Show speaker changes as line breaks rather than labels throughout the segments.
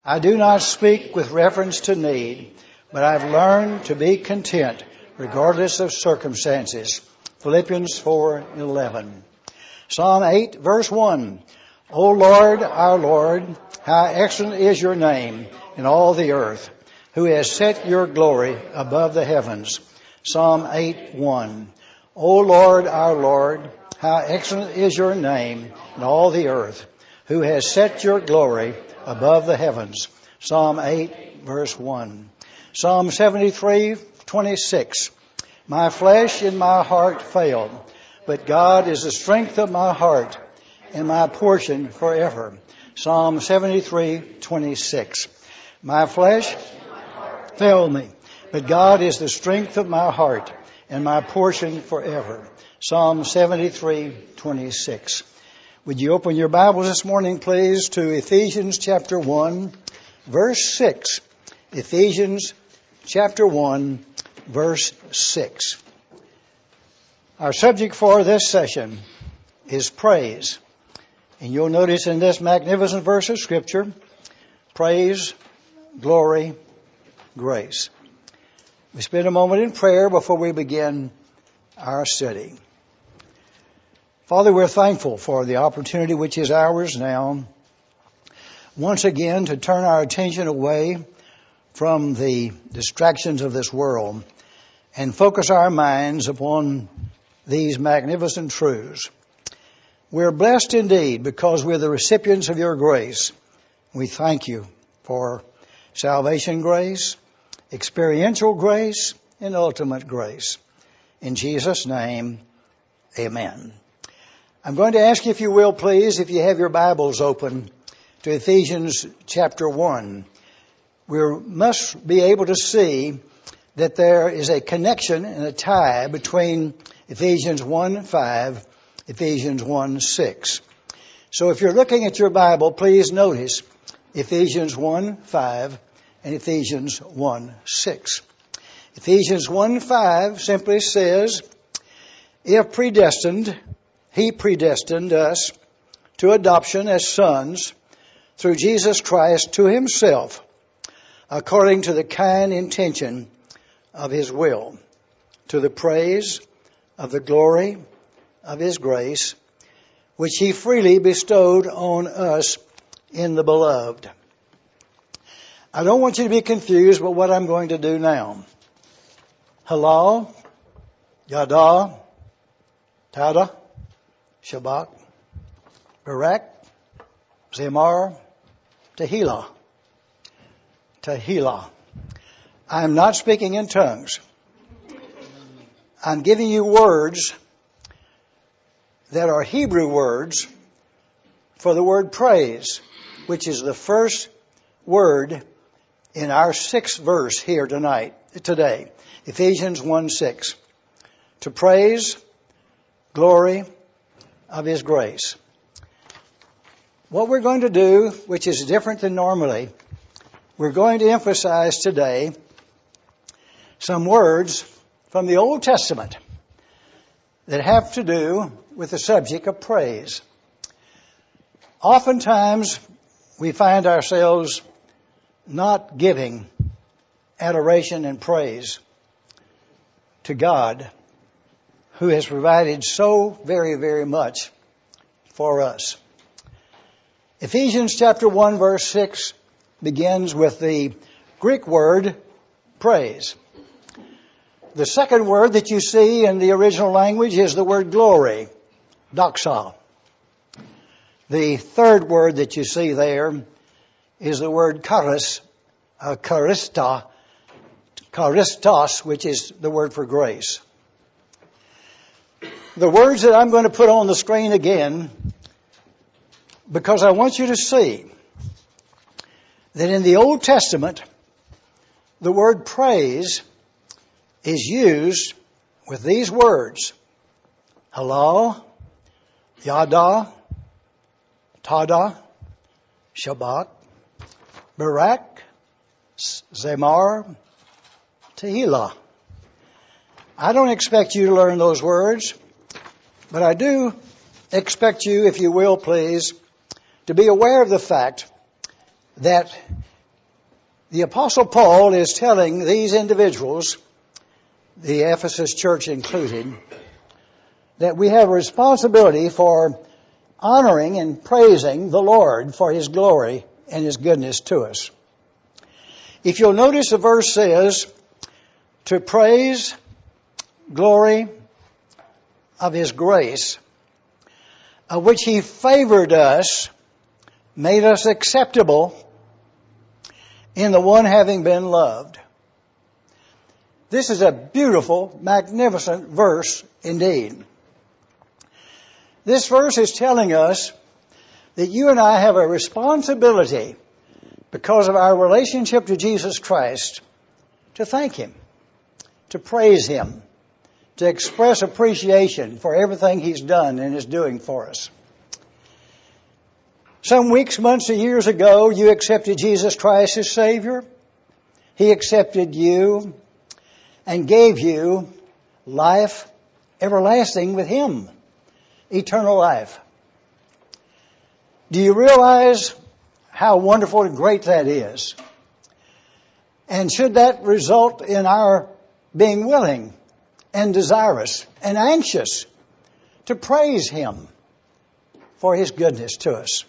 I do not speak with reference to need, but I've learned to be content regardless of circumstances. Philippians 4:11. Psalm 8, verse 1. O Lord, our Lord, how excellent is your name in all the earth, who has set your glory above the heavens. Psalm 8:1. O Lord, our Lord, how excellent is your name in all the earth, who has set your glory above the heavens. Psalm 8, verse 1. Psalm 73:26. My flesh and my heart fail, but God is the strength of my heart and my portion forever. Psalm 73:26. My flesh failed me, but God is the strength of my heart and my portion forever. Psalm 73:26. Would you open your Bibles this morning, please, to Ephesians chapter 1, verse 6. Ephesians chapter 1, verse 6. Our subject for this session is praise. And you'll notice in this magnificent verse of Scripture, praise, glory, grace. We spend a moment in prayer before we begin our study. Father, we're thankful for the opportunity which is ours now, once again to turn our attention away from the distractions of this world and focus our minds upon these magnificent truths. We're blessed indeed because we're the recipients of your grace. We thank you for salvation grace, experiential grace, and ultimate grace. In Jesus' name, amen. I'm going to ask you, if you will, please, if you have your Bibles open to Ephesians chapter 1. We must be able to see that there is a connection and a tie between Ephesians 1:5, Ephesians 1:6. So if you're looking at your Bible, please notice Ephesians 1:5 and Ephesians 1:6. Ephesians 1:5 simply says, if predestined, He predestined us to adoption as sons through Jesus Christ to Himself, according to the kind intention of His will, to the praise of the glory of His grace, which He freely bestowed on us in the Beloved. I don't want you to be confused with what I'm going to do now. Halal, Yada, Tada, Shabbat, Barak, Zemar, Tehillah. Tehillah. I'm not speaking in tongues. I'm giving you words that are Hebrew words for the word praise, which is the first word in our 6th verse here today. Ephesians 1:6. To praise, glory of His grace. What we're going to do, which is different than normally, we're going to emphasize today some words from the Old Testament that have to do with the subject of praise. Oftentimes, we find ourselves not giving adoration and praise to God, who has provided so very, very much for us. Ephesians chapter 1, verse 6 begins with the Greek word praise. The second word that you see in the original language is the word glory, doxa. The third word that you see there is the word charistos, which is the word for grace. The words that I'm going to put on the screen again, because I want you to see that in the Old Testament, the word praise is used with these words: Halal, Yada, Tada, Shabbat, Barak, Zemar, Tehillah. I don't expect you to learn those words, but I do expect you, if you will please, to be aware of the fact that The Apostle Paul is telling these individuals, the Ephesus church included, that we have a responsibility for honoring and praising the Lord for His glory and His goodness to us. If you'll notice, the verse says, to praise, glory of His grace, of which He favored us, made us acceptable in the one having been loved. This is a beautiful, magnificent verse indeed. This verse is telling us that you and I have a responsibility, because of our relationship to Jesus Christ, to thank Him, to praise Him, to express appreciation for everything He's done and is doing for us. Some weeks, months, or years ago, you accepted Jesus Christ as Savior. He accepted you and gave you life everlasting with Him, eternal life. Do you realize how wonderful and great that is? And should that result in our being willing and desirous and anxious to praise Him for His goodness to us?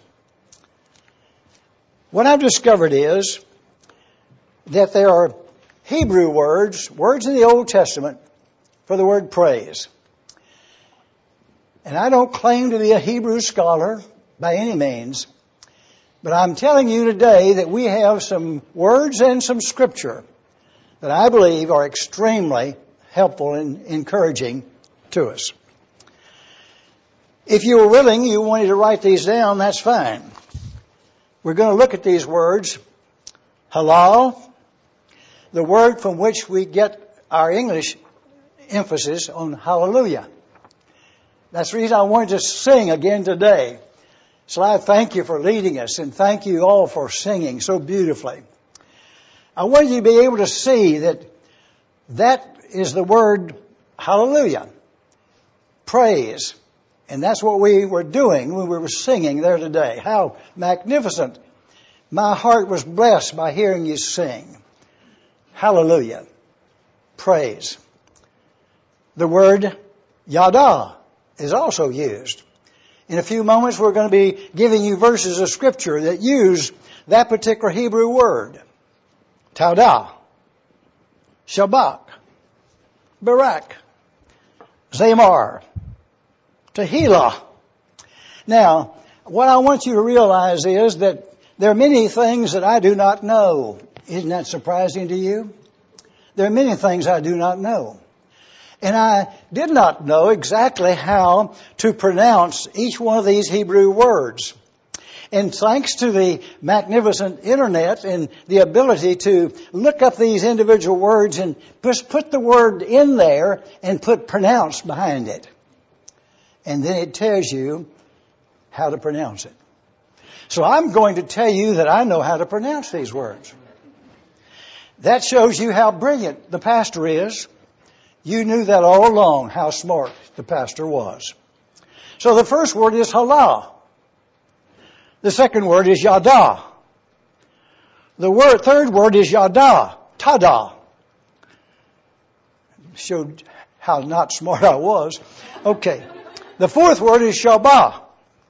What I've discovered is that there are Hebrew words in the Old Testament for the word praise. And I don't claim to be a Hebrew scholar by any means, but I'm telling you today that we have some words and some scripture that I believe are extremely helpful and encouraging to us. If you were willing, you wanted to write these down, that's fine. We're going to look at these words. Halal, the word from which we get our English emphasis on hallelujah. That's the reason I wanted to sing again today. So I thank you for leading us, and thank you all for singing so beautifully. I want you to be able to see that is the word hallelujah, praise. And that's what we were doing when we were singing there today. How magnificent. My heart was blessed by hearing you sing. Hallelujah. Praise. The word yada is also used. In a few moments we're going to be giving you verses of scripture that use that particular Hebrew word. Taudah, Shabbat, Barak, Zamar, Tehillah. Now, what I want you to realize is that there are many things that I do not know. Isn't that surprising to you? There are many things I do not know. And I did not know exactly how to pronounce each one of these Hebrew words. And thanks to the magnificent internet and the ability to look up these individual words and just put the word in there and put pronounced behind it. And then it tells you how to pronounce it. So I'm going to tell you that I know how to pronounce these words. That shows you how brilliant the pastor is. You knew that all along, how smart the pastor was. So the first word is halal. The second word is yada. The third word is yada, tada. Showed how not smart I was. Okay. The fourth word is shabak.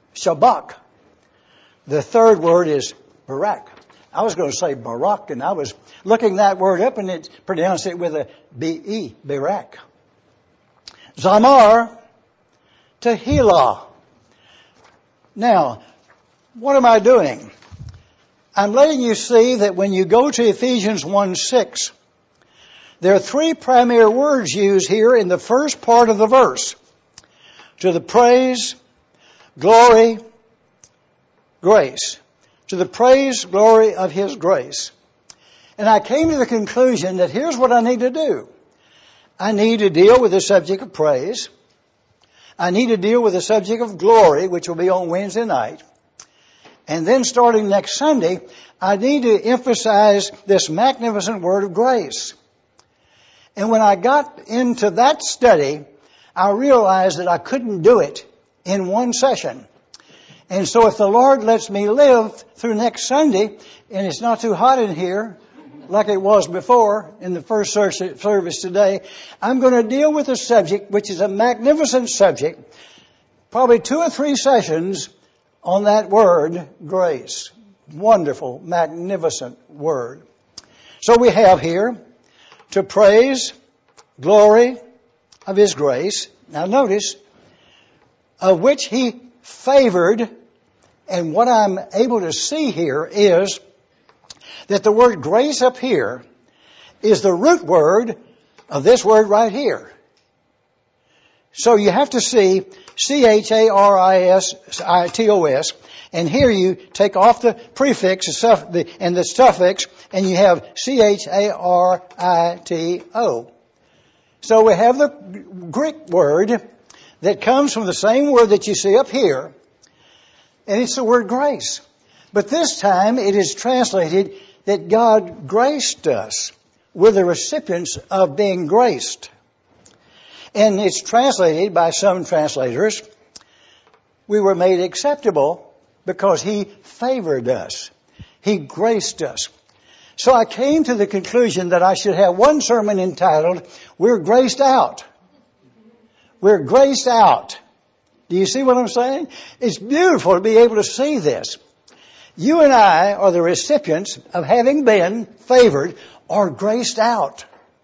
The third word is barak. I was going to say barak, and I was looking that word up, and it pronounced it with a B-E, barak. Zamar, Tehillah. Now, what am I doing? I'm letting you see that when you go to Ephesians 1:6, there are three primary words used here in the first part of the verse. To the praise, glory, grace. To the praise, glory of His grace. And I came to the conclusion that here's what I need to do. I need to deal with the subject of praise. I need to deal with the subject of glory, which will be on Wednesday night. And then starting next Sunday, I need to emphasize this magnificent word of grace. And when I got into that study, I realized that I couldn't do it in one session. And so if the Lord lets me live through next Sunday, and it's not too hot in here, like it was before in the first service today. I'm going to deal with a subject which is a magnificent subject, probably 2 or 3 sessions on that word, grace. Wonderful, magnificent word. So we have here to praise, glory of His grace. Now notice, of which He favored, and what I'm able to see here is that the word grace up here is the root word of this word right here. So you have to see C-H-A-R-I-S-I-T-O-S, and here you take off the prefix and the suffix, and you have C-H-A-R-I-T-O. So we have the Greek word that comes from the same word that you see up here, and it's the word grace. But this time it is translated that God graced us. We're the recipients of being graced. And it's translated by some translators, we were made acceptable because He favored us. He graced us. So I came to the conclusion that I should have one sermon entitled, We're Graced Out. We're graced out. Do you see what I'm saying? It's beautiful to be able to see this. You and I are the recipients of having been favored or graced out.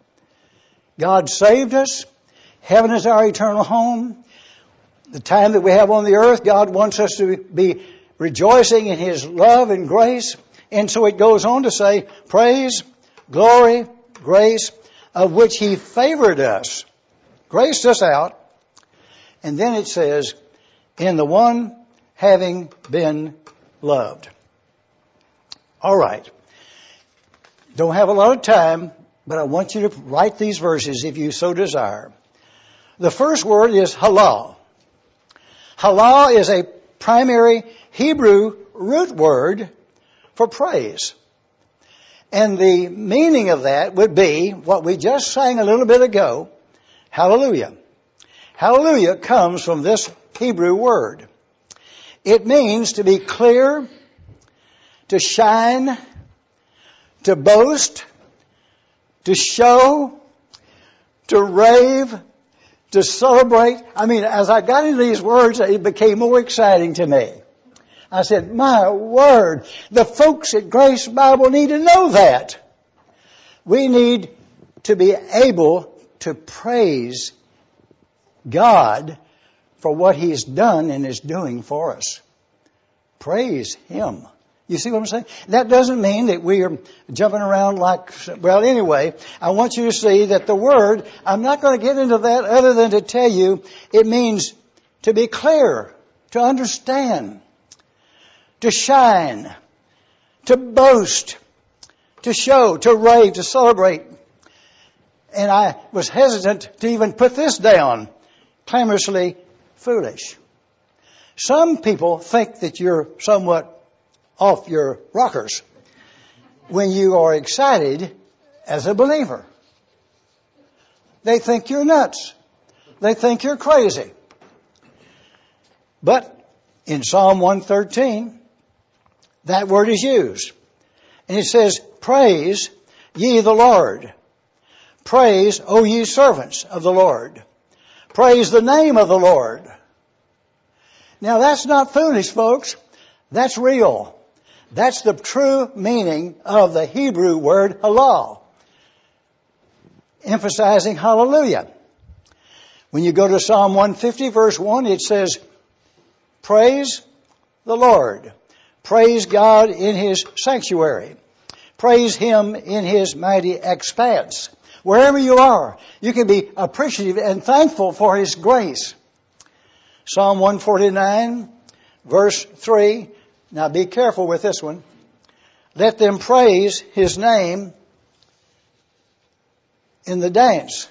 God saved us. Heaven is our eternal home. The time that we have on the earth, God wants us to be rejoicing in His love and grace. And so it goes on to say, praise, glory, grace, of which He favored us, graced us out. And then it says, in the one having been loved. All right. Don't have a lot of time, but I want you to write these verses if you so desire. The first word is halal. Halal is a primary Hebrew root word for praise. And the meaning of that would be what we just sang a little bit ago, hallelujah. Hallelujah comes from this Hebrew word. It means to be clear, to shine, to boast, to show, to rave, to celebrate. I mean, as I got into these words, it became more exciting to me. I said, my word, the folks at Grace Bible need to know that. We need to be able to praise God for what He's done and is doing for us. Praise Him. You see what I'm saying? That doesn't mean that we are jumping around like, well, anyway, I want you to see that the word, I'm not going to get into that other than to tell you, it means to be clear, to understand, to shine, to boast, to show, to rave, to celebrate. And I was hesitant to even put this down. Clamorously foolish. Some people think that you're somewhat off your rockers when you are excited as a believer. They think you're nuts. They think you're crazy. But in Psalm 113, that word is used. And it says, praise ye the Lord. Praise, O ye servants of the Lord. Praise the name of the Lord. Now that's not foolish, folks. That's real. That's the true meaning of the Hebrew word halal. Emphasizing hallelujah. When you go to Psalm 150 verse 1, it says, praise the Lord. Praise God in His sanctuary. Praise Him in His mighty expanse. Wherever you are, you can be appreciative and thankful for His grace. Psalm 149, verse 3. Now be careful with this one. Let them praise His name in the dance.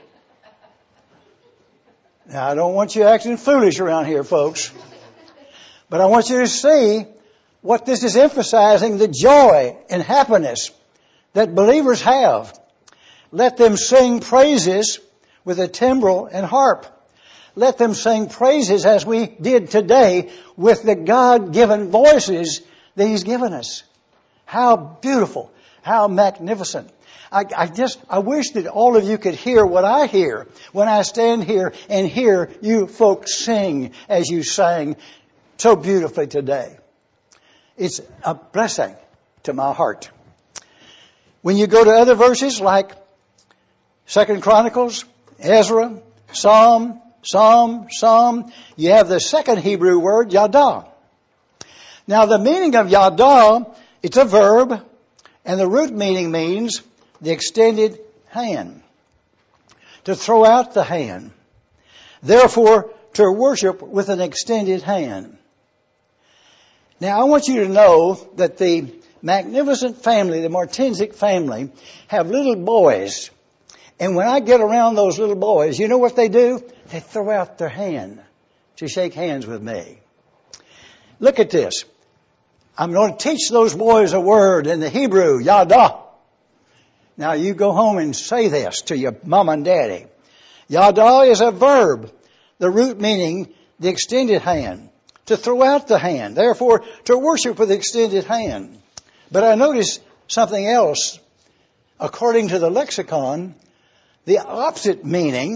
Now I don't want you acting foolish around here, folks. But I want you to see what this is emphasizing, the joy and happiness that believers have. Let them sing praises with a timbrel and harp. Let them sing praises as we did today with the God-given voices that He's given us. How beautiful. How magnificent. I wish that all of you could hear what I hear when I stand here and hear you folks sing as you sang so beautifully today. It's a blessing to my heart. When you go to other verses like 2 Chronicles, Ezra, Psalm, you have the second Hebrew word, yada. Now the meaning of yada, it's a verb, and the root meaning means the extended hand. To throw out the hand. Therefore, to worship with an extended hand. Now I want you to know that the magnificent family, the Martinzik family, have little boys. And when I get around those little boys, you know what they do? They throw out their hand to shake hands with me. Look at this. I'm going to teach those boys a word in the Hebrew, yada. Now you go home and say this to your mom and daddy. Yada is a verb. The root meaning the extended hand. To throw out the hand. Therefore, to worship with extended hand. But I noticed something else. According to the lexicon, the opposite meaning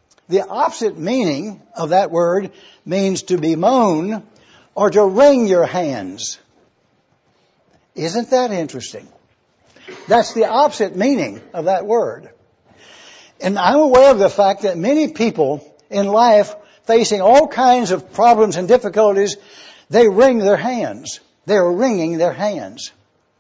of that word means to bemoan or to wring your hands. Isn't that interesting? That's the opposite meaning of that word. And I'm aware of the fact that many people in life facing all kinds of problems and difficulties, they wring their hands. They're wringing their hands.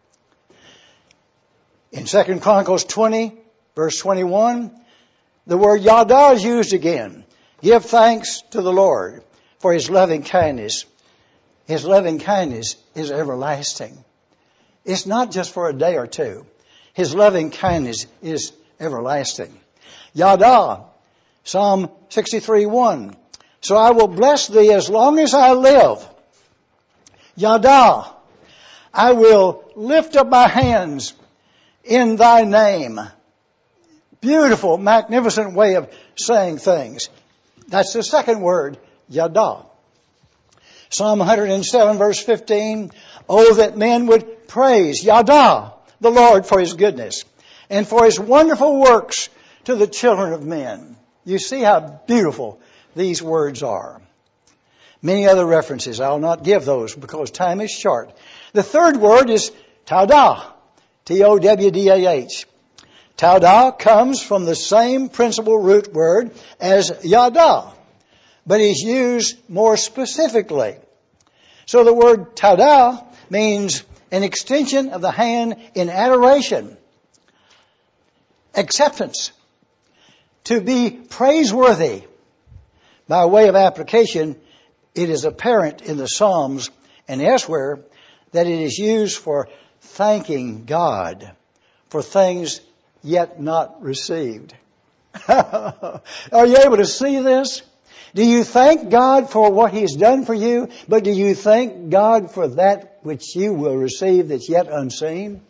In 2 Chronicles 20, verse 21, the word yada is used again. Give thanks to the Lord for His loving kindness. His loving kindness is everlasting. It's not just for a day or two. His loving kindness is everlasting. Yada, Psalm 63:1. So I will bless thee as long as I live. Yada, I will lift up my hands in thy name. Beautiful, magnificent way of saying things. That's the second word, yada. Psalm 107 verse 15. Oh, that men would praise, yada, the Lord for His goodness and for His wonderful works to the children of men. You see how beautiful these words are. Many other references. I'll not give those because time is short. The third word is towdah. Towdah. Towdah comes from the same principal root word as yada, but is used more specifically. So the word towdah means an extension of the hand in adoration, acceptance, to be praiseworthy. By way of application, it is apparent in the Psalms and elsewhere that it is used for thanking God for things yet not received. Are you able to see this? Do you thank God for what He's done for you, but do you thank God for that which you will receive that's yet unseen?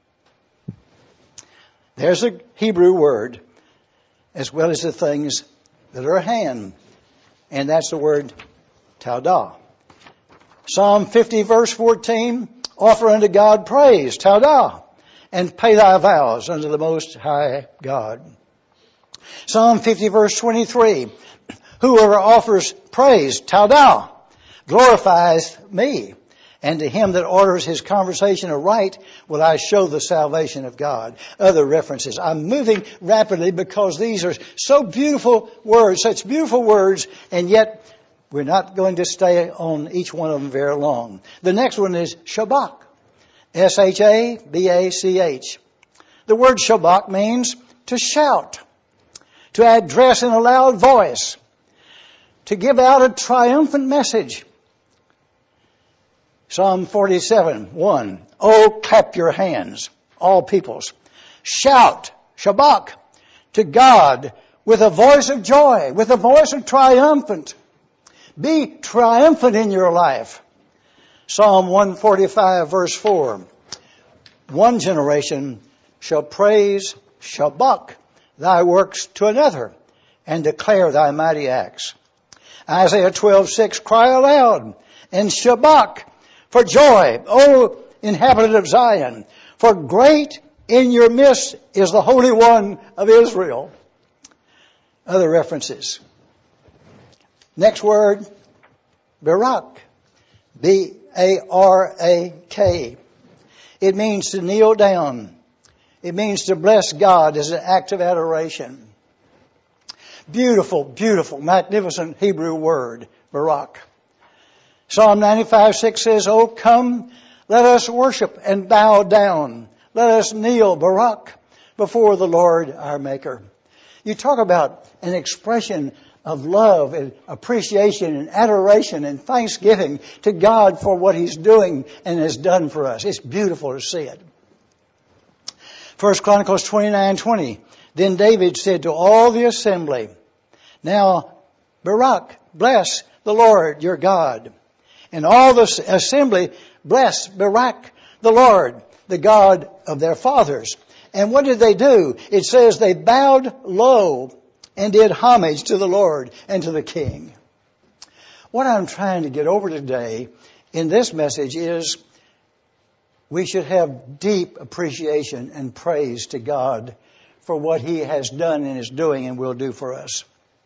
There's a Hebrew word as well as the things that are a hand, and that's the word towdah. Psalm 50 verse 14, offer unto God praise, towdah, and pay thy vows unto the Most High God. Psalm 50 verse 23, whoever offers praise, towdah, glorifies me, and to him that orders his conversation aright will I show the salvation of God. Other references. I'm moving rapidly because these are so beautiful words, such beautiful words, and yet we're not going to stay on each one of them very long. The next one is shabach. S-H-A-B-A-C-H. The word shabach means to shout, to address in a loud voice, to give out a triumphant message. Psalm 47:1. Oh, clap your hands, all peoples. Shout, shabach, to God with a voice of joy, with a voice of triumphant. Be triumphant in your life. Psalm 145 verse 4. One generation shall praise, shabach, thy works to another, and declare thy mighty acts. Isaiah 12:6. Cry aloud and shabach for joy, O inhabitant of Zion, For great in your midst is the Holy One of Israel. Other references. Next word, Barak. B-A-R-A-K. It means to kneel down. It means to bless God as an act of adoration. Beautiful, beautiful, magnificent Hebrew word, Barak. Psalm 95:6 says, "Oh, come, let us worship and bow down. Let us kneel, Barak, before the Lord our Maker." You talk about an expression of love and appreciation and adoration and thanksgiving to God for what He's doing and has done for us. It's beautiful to see it. 1 Chronicles 29:20. Then David said to all the assembly, "Now, Barak, bless the Lord your God." And all the assembly blessed Barak, the Lord, the God of their fathers. And what did they do? It says they bowed low and did homage to the Lord and to the King. What I'm trying to get over today in this message is we should have deep appreciation and praise to God for what He has done and is doing and will do for us.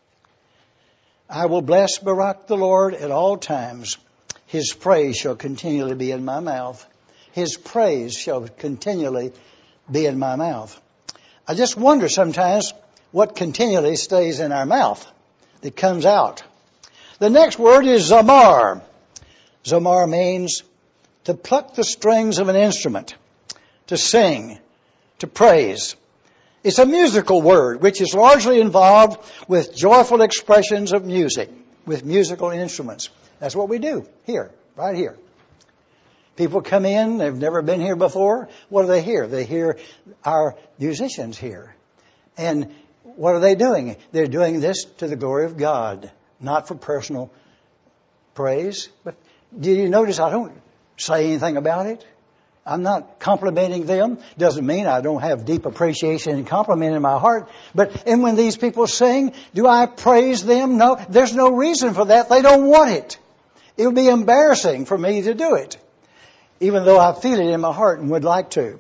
I will bless Barak the Lord at all times. His praise shall continually be in my mouth. His praise shall continually be in my mouth. I just wonder sometimes what continually stays in our mouth that comes out. The next word is zamar. Zamar means to pluck the strings of an instrument, to sing, to praise. It's a musical word which is largely involved with joyful expressions of music, with musical instruments. That's what we do here, right here. People come in, they've never been here before. What do they hear? They hear our musicians here. And what are they doing? They're doing this to the glory of God, not for personal praise. But did you notice I don't say anything about it? I'm not complimenting them. Doesn't mean I don't have deep appreciation and compliment in my heart. And when these people sing, do I praise them? No, there's no reason for that. They don't want it. It would be embarrassing for me to do it, even though I feel it in my heart and would like to.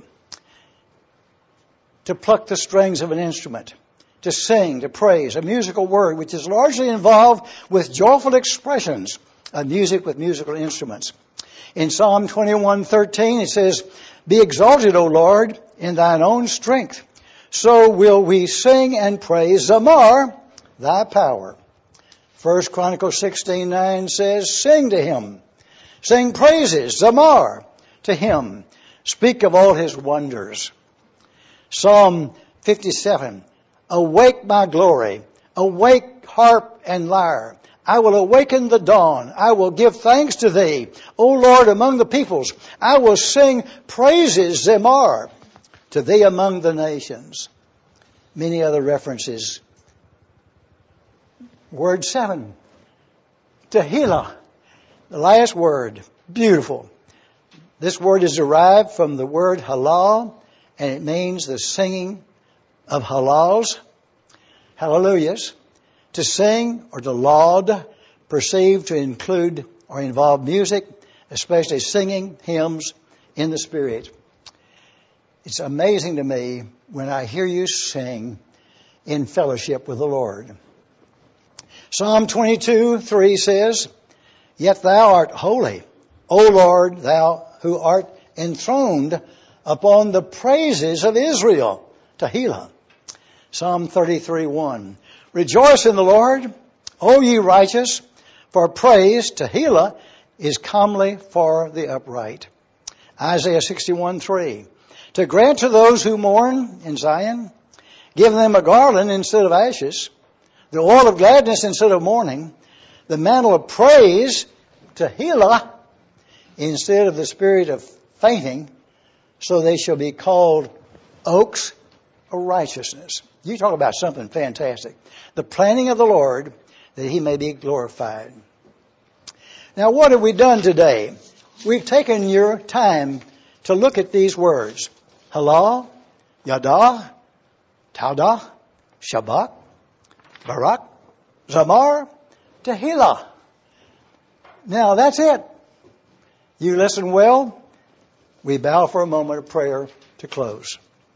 To pluck the strings of an instrument, to sing, to praise, a musical word which is largely involved with joyful expressions of music with musical instruments. In Psalm 21:13 it says, "Be exalted, O Lord, in thine own strength. So will we sing and praise Zamar, thy power." 1 Chronicles 16:9 says, "Sing to him. Sing praises, Zamar, to him. Speak of all his wonders." Psalm 57, "Awake my glory. Awake harp and lyre. I will awaken the dawn. I will give thanks to thee, O Lord, among the peoples. I will sing praises, Zamar, to thee among the nations." Many other references. Word 7, Tehillah, the last word, beautiful. This word is derived from the word halal, and it means the singing of halals, hallelujahs. To sing or to laud, perceived to include or involve music, especially singing hymns in the Spirit. It's amazing to me when I hear you sing in fellowship with the Lord. Psalm 22:3 says, "Yet thou art holy, O Lord, thou who art enthroned upon the praises of Israel." Tehillah. Psalm 33:1. "Rejoice in the Lord, O ye righteous, for praise, Tehillah, is comely for the upright." Isaiah 61:3. "To grant to those who mourn in Zion, give them a garland instead of ashes, the oil of gladness instead of mourning, the mantle of praise, Tehillah, instead of the spirit of fainting, so they shall be called oaks of righteousness." You talk about something fantastic. The planning of the Lord, that He may be glorified. Now, what have we done today? We've taken your time to look at these words. Halal, Yadah, Taudah, Shabbat, Barak, Zamar, Tehillah. Now, that's it. You listen well. we bow for a moment of prayer to close.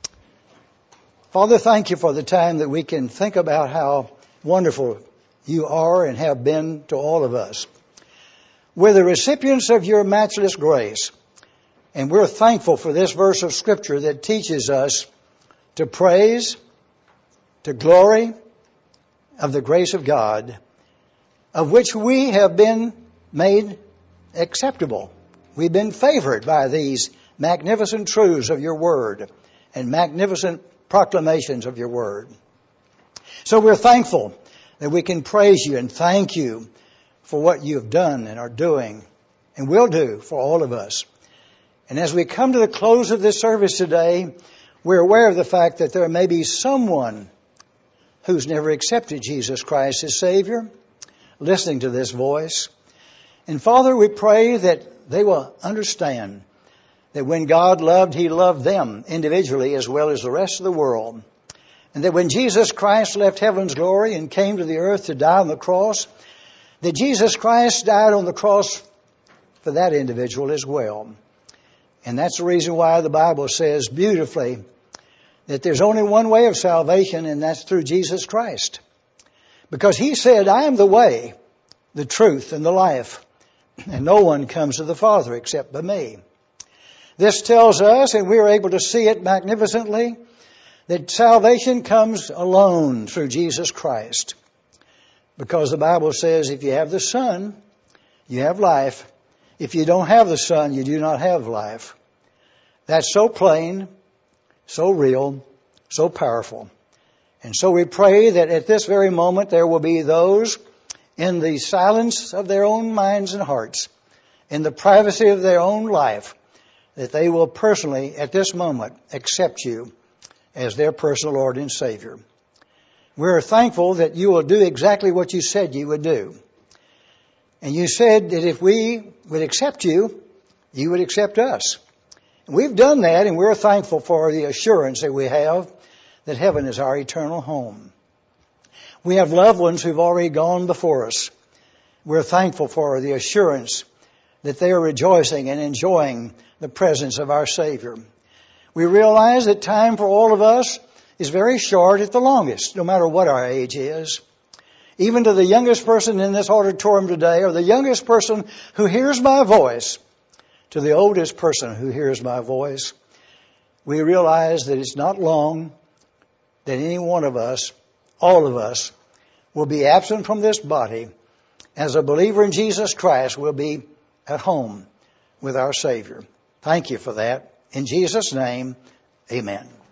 Father, thank you for the time that we can think about how wonderful you are and have been to all of us. We're the recipients of your matchless grace, and we're thankful for this verse of Scripture that teaches us to praise, to glory of the grace of God, of which we have been made acceptable. We've been favored by these magnificent truths of your word and magnificent proclamations of your word. So we're thankful that we can praise you and thank you for what you have done and are doing and will do for all of us. And as we come to the close of this service today, we're aware of the fact that there may be someone who's never accepted Jesus Christ as Savior, listening to this voice. And Father, we pray that they will understand that when God loved, He loved them individually as well as the rest of the world. And that when Jesus Christ left heaven's glory and came to the earth to die on the cross, that Jesus Christ died on the cross for that individual as well. And that's the reason why the Bible says beautifully that there's only one way of salvation, and that's through Jesus Christ. Because He said, I am the way, the truth, and the life, and no one comes to the Father except by me. This tells us, and we are able to see it magnificently, that salvation comes alone through Jesus Christ. Because the Bible says if you have the Son, you have life. If you don't have the Son, you do not have life. That's so plain, so real, so powerful. And so we pray that at this very moment there will be those in the silence of their own minds and hearts, in the privacy of their own life, that they will personally, at this moment, accept you as their personal Lord and Savior. We're thankful that you will do exactly what you said you would do. And you said that if we would accept you, you would accept us. And we've done that, and we're thankful for the assurance that we have that heaven is our eternal home. We have loved ones who've already gone before us. We're thankful for the assurance that they are rejoicing and enjoying the presence of our Savior. We realize that time for all of us is very short at the longest, no matter what our age is. Even to the youngest person in this auditorium today, or the youngest person who hears my voice, to the oldest person who hears my voice, we realize that it's not long that any one of us, all of us, will be absent from this body as a believer in Jesus Christ will be at home with our Savior. Thank you for that. In Jesus' name, amen.